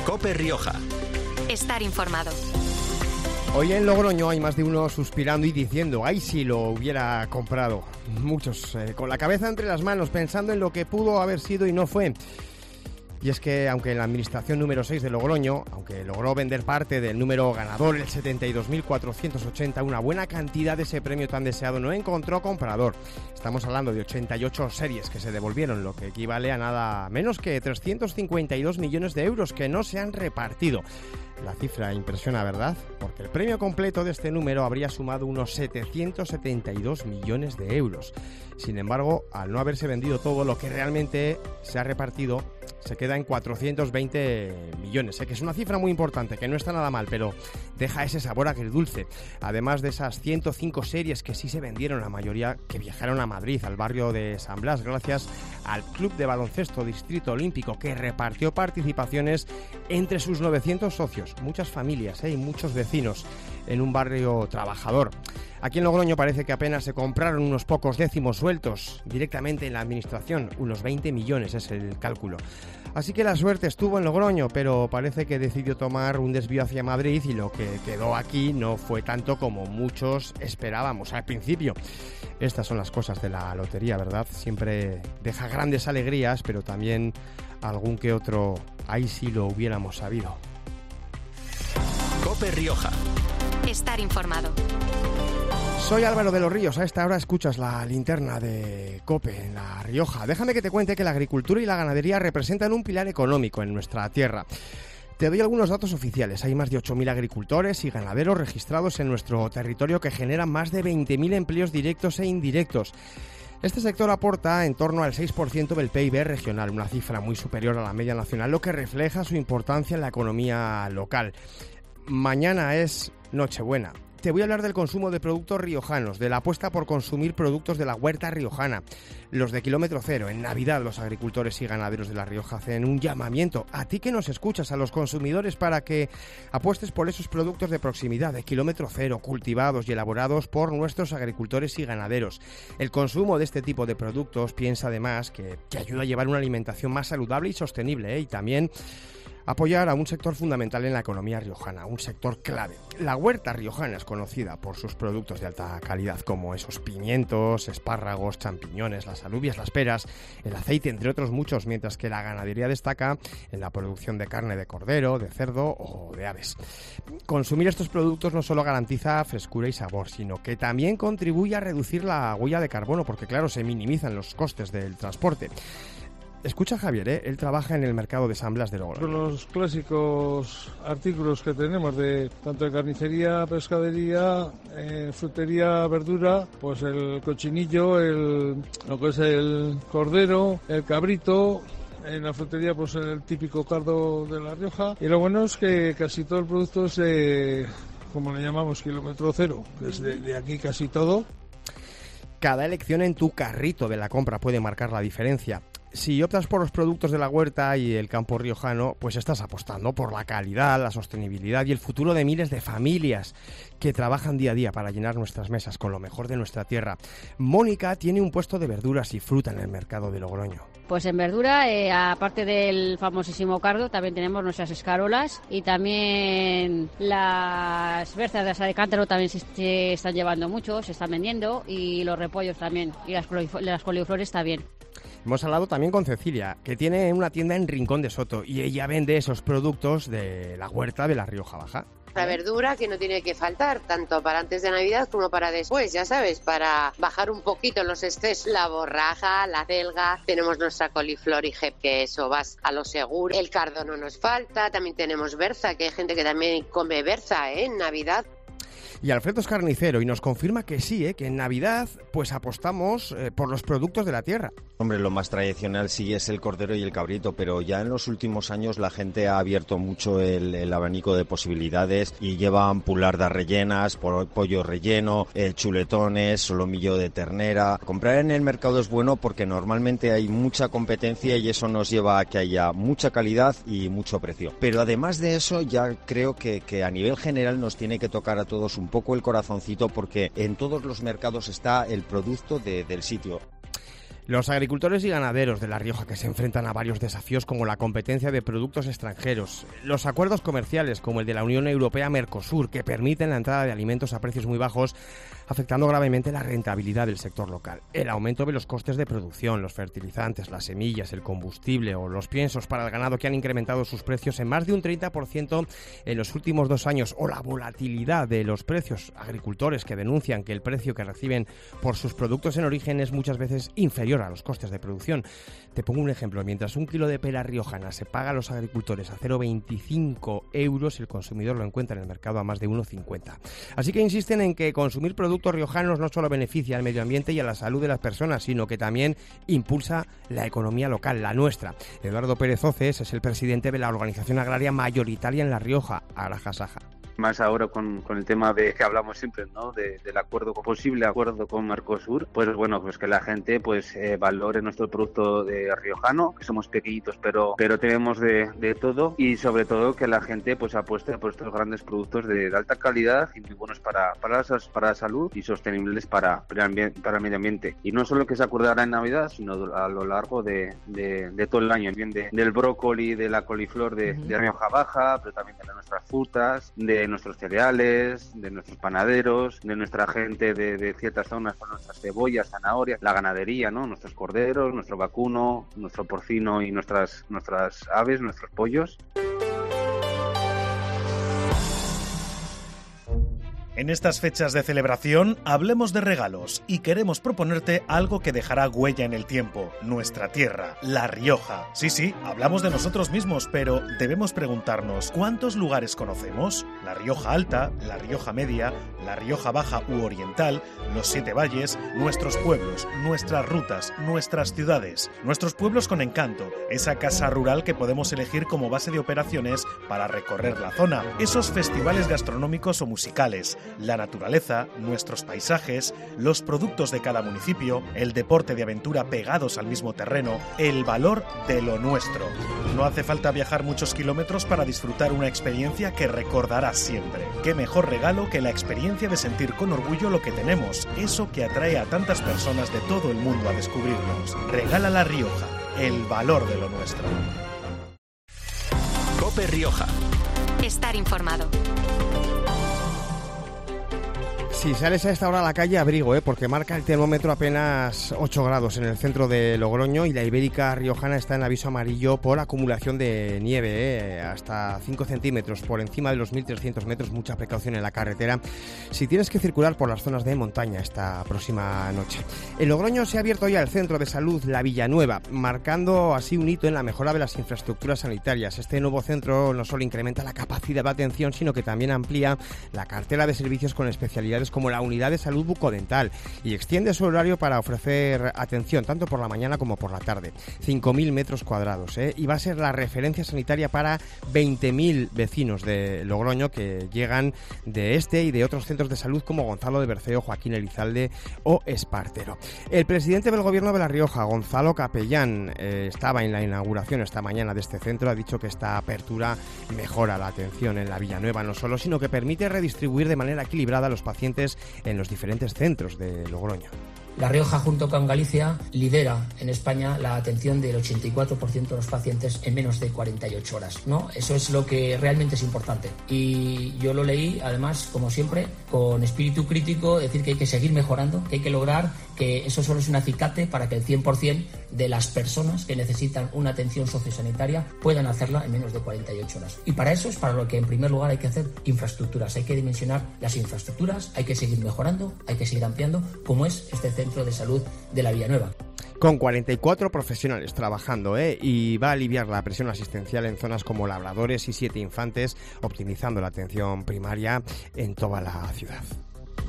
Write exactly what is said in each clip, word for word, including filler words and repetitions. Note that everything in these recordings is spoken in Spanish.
COPE Rioja. Estar informado. Hoy en Logroño hay más de uno suspirando y diciendo, ¡ay, si lo hubiera comprado! Muchos eh, con la cabeza entre las manos pensando en lo que pudo haber sido y no fue. Y es que, aunque en la administración número seis de Logroño, aunque logró vender parte del número ganador, el setenta y dos mil cuatrocientos ochenta, una buena cantidad de ese premio tan deseado no encontró comprador. Estamos hablando de ochenta y ocho series que se devolvieron, lo que equivale a nada menos que trescientos cincuenta y dos millones de euros que no se han repartido. La cifra impresiona, ¿verdad? Porque el premio completo de este número habría sumado unos setecientos setenta y dos millones de euros. Sin embargo, al no haberse vendido todo lo que realmente se ha repartido, se queda en cuatrocientos veinte millones. Sé que es una cifra muy importante, que no está nada mal, pero deja ese sabor agridulce. Además de esas ciento cinco series que sí se vendieron, la mayoría que viajaron a Madrid, al barrio de San Blas, gracias al Club de Baloncesto Distrito Olímpico, que repartió participaciones entre sus novecientos socios. Muchas familias ¿eh? y muchos vecinos en un barrio trabajador. Aquí en Logroño parece que apenas se compraron unos pocos décimos sueltos directamente en la administración, unos veinte millones es el cálculo. Así que la suerte estuvo en Logroño, pero parece que decidió tomar un desvío hacia Madrid y lo que quedó aquí no fue tanto como muchos esperábamos al principio. Estas son las cosas de la lotería, ¿verdad? Siempre deja grandes alegrías, pero también algún que otro, ahí sí lo hubiéramos sabido. COPE Rioja. Estar informado. Soy Álvaro de los Ríos, a esta hora escuchas la linterna de COPE en La Rioja. Déjame que te cuente que la agricultura y la ganadería representan un pilar económico en nuestra tierra. Te doy algunos datos oficiales. Hay más de ocho mil agricultores y ganaderos registrados en nuestro territorio que generan más de veinte mil empleos directos e indirectos. Este sector aporta en torno al seis por ciento del P I B regional, una cifra muy superior a la media nacional, lo que refleja su importancia en la economía local. Mañana es Nochebuena. Te voy a hablar del consumo de productos riojanos, de la apuesta por consumir productos de la huerta riojana, los de kilómetro cero. En Navidad los agricultores y ganaderos de La Rioja hacen un llamamiento a ti que nos escuchas, a los consumidores, para que apuestes por esos productos de proximidad, de kilómetro cero, cultivados y elaborados por nuestros agricultores y ganaderos. El consumo de este tipo de productos, piensa además, que, que ayuda a llevar una alimentación más saludable y sostenible, ¿eh? y también apoyar a un sector fundamental en la economía riojana, un sector clave. La huerta riojana es conocida por sus productos de alta calidad, como esos pimientos, espárragos, champiñones, las alubias, las peras, el aceite, entre otros muchos, mientras que la ganadería destaca en la producción de carne de cordero, de cerdo o de aves. Consumir estos productos no solo garantiza frescura y sabor, sino que también contribuye a reducir la huella de carbono, porque claro, se minimizan los costes del transporte. Escucha a Javier, ¿eh? Él trabaja en el mercado de San Blas de Logroño. Los clásicos artículos que tenemos de tanto de carnicería, pescadería, eh, frutería, verdura, pues el cochinillo, el, lo que es el cordero, el cabrito. En la frutería pues el típico cardo de La Rioja. Y lo bueno es que casi todo el producto es de, como le llamamos, kilómetro cero, que es de, de aquí casi todo. Cada elección en tu carrito de la compra puede marcar la diferencia. Si optas por los productos de la huerta y el campo riojano, pues estás apostando por la calidad, la sostenibilidad y el futuro de miles de familias que trabajan día a día para llenar nuestras mesas con lo mejor de nuestra tierra. Mónica tiene un puesto de verduras y fruta en el mercado de Logroño. Pues en verdura, eh, aparte del famosísimo cardo, también tenemos nuestras escarolas y también las berzas de asa de cántaro también se, se están llevando mucho, se están vendiendo, y los repollos también, y las, las coliflores también. Hemos hablado también con Cecilia, que tiene una tienda en Rincón de Soto, y ella vende esos productos de la huerta de La Rioja Baja. La verdura que no tiene que faltar, tanto para antes de Navidad como para después, ya sabes, para bajar un poquito los excesos. La borraja, la celga, tenemos nuestra coliflor y jep, que eso vas a lo seguro. El cardo no nos falta, también tenemos berza, que hay gente que también come berza, ¿eh? En Navidad. Y Alfredo es carnicero y nos confirma que sí, ¿eh? que en Navidad pues apostamos eh, por los productos de la tierra. Hombre, lo más tradicional sí es el cordero y el cabrito, pero ya en los últimos años la gente ha abierto mucho el, el abanico de posibilidades y llevan pulardas rellenas, pollo relleno, eh, chuletones, solomillo de ternera. Comprar en el mercado es bueno porque normalmente hay mucha competencia y eso nos lleva a que haya mucha calidad y mucho precio. Pero además de eso, ya creo que, que a nivel general nos tiene que tocar a todos un poco el corazoncito, porque en todos los mercados está el producto de, del sitio. Los agricultores y ganaderos de La Rioja, que se enfrentan a varios desafíos como la competencia de productos extranjeros, los acuerdos comerciales como el de la Unión Europea-Mercosur, que permiten la entrada de alimentos a precios muy bajos, afectando gravemente la rentabilidad del sector local, el aumento de los costes de producción, los fertilizantes, las semillas, el combustible o los piensos para el ganado, que han incrementado sus precios en más de un treinta por ciento en los últimos dos años, o la volatilidad de los precios. Agricultores que denuncian que el precio que reciben por sus productos en origen es muchas veces inferior a los costes de producción. Te pongo un ejemplo: mientras un kilo de pera riojana se paga a los agricultores a cero coma veinticinco euros, el consumidor lo encuentra en el mercado a más de uno coma cincuenta. Así que insisten en que consumir productos riojanos no solo beneficia al medio ambiente y a la salud de las personas, sino que también impulsa la economía local, la nuestra. Eduardo Pérez Oces es el presidente de la organización agraria mayoritaria en La Rioja, Araja Saja. Más ahora con, con el tema de que hablamos siempre, ¿no? De, del acuerdo, posible acuerdo con Mercosur, pues bueno, pues que la gente pues eh, valore nuestro producto de riojano, que somos pequeñitos, pero pero tenemos de, de todo, y sobre todo que la gente pues apueste por estos grandes productos de, de alta calidad y muy buenos para para la, para la salud y sostenibles para, para, para el medio ambiente. Y no solo que se acordará en Navidad, sino a lo largo de, de, de todo el año, bien de, del brócoli, de la coliflor de, uh-huh. de Rioja Baja, pero también de nuestras frutas, de nuestros cereales, de nuestros panaderos, de nuestra gente de, de ciertas zonas con nuestras cebollas, zanahorias, la ganadería, ¿no? Nuestros corderos, nuestro vacuno, nuestro porcino y nuestras nuestras aves, nuestros pollos. En estas fechas de celebración, hablemos de regalos y queremos proponerte algo que dejará huella en el tiempo, nuestra tierra, La Rioja. Sí, sí, hablamos de nosotros mismos, pero debemos preguntarnos, ¿cuántos lugares conocemos? La Rioja Alta, La Rioja Media, La Rioja Baja u Oriental, los Siete Valles, nuestros pueblos, nuestras rutas, nuestras ciudades, nuestros pueblos con encanto, esa casa rural que podemos elegir como base de operaciones para recorrer la zona, esos festivales gastronómicos o musicales, la naturaleza, nuestros paisajes, los productos de cada municipio, el deporte de aventura pegados al mismo terreno, el valor de lo nuestro. No hace falta viajar muchos kilómetros para disfrutar una experiencia que recordarás siempre. Qué mejor regalo que la experiencia de sentir con orgullo lo que tenemos, eso que atrae a tantas personas de todo el mundo a descubrirnos. Regala La Rioja, el valor de lo nuestro. COPE Rioja. Estar informado. Si sales a esta hora a la calle, abrigo, ¿eh? porque marca el termómetro apenas ocho grados en el centro de Logroño, y la Ibérica riojana está en aviso amarillo por acumulación de nieve, ¿eh? hasta cinco centímetros por encima de los mil trescientos metros. Mucha precaución en la carretera si tienes que circular por las zonas de montaña esta próxima noche. En Logroño se ha abierto ya el centro de salud La Villanueva, marcando así un hito en la mejora de las infraestructuras sanitarias. Este nuevo centro no solo incrementa la capacidad de atención, sino que también amplía la cartera de servicios con especialidades como la unidad de salud bucodental, y extiende su horario para ofrecer atención tanto por la mañana como por la tarde. cinco mil metros cuadrados, ¿eh? y va a ser la referencia sanitaria para veinte mil vecinos de Logroño que llegan de este y de otros centros de salud como Gonzalo de Berceo, Joaquín Elizalde o Espartero. El presidente del Gobierno de La Rioja, Gonzalo Capellán, eh, estaba en la inauguración esta mañana de este centro. Ha dicho que esta apertura mejora la atención en La Villanueva no solo, sino que permite redistribuir de manera equilibrada a los pacientes en los diferentes centros de Logroño. La Rioja, junto con Galicia, lidera en España la atención del ochenta y cuatro por ciento de los pacientes en menos de cuarenta y ocho horas, ¿no? Eso es lo que realmente es importante. Y yo lo leí, además, como siempre, con espíritu crítico, decir que hay que seguir mejorando, que hay que lograr que eso solo es un acicate para que el cien por ciento de las personas que necesitan una atención sociosanitaria puedan hacerla en menos de cuarenta y ocho horas. Y para eso es para lo que, en primer lugar, hay que hacer infraestructuras. Hay que dimensionar las infraestructuras, hay que seguir mejorando, hay que seguir ampliando, como es este centro Centro de Salud de La Villanueva. Con cuarenta y cuatro profesionales trabajando, ¿eh? y va a aliviar la presión asistencial en zonas como Labradores y Siete Infantes, optimizando la atención primaria en toda la ciudad.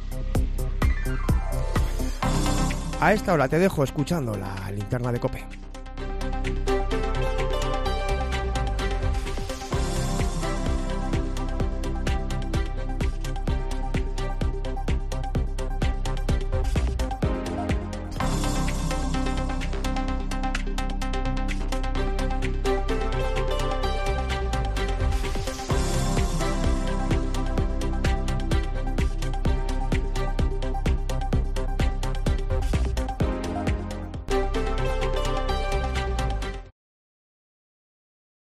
A esta hora te dejo escuchando la linterna de COPE.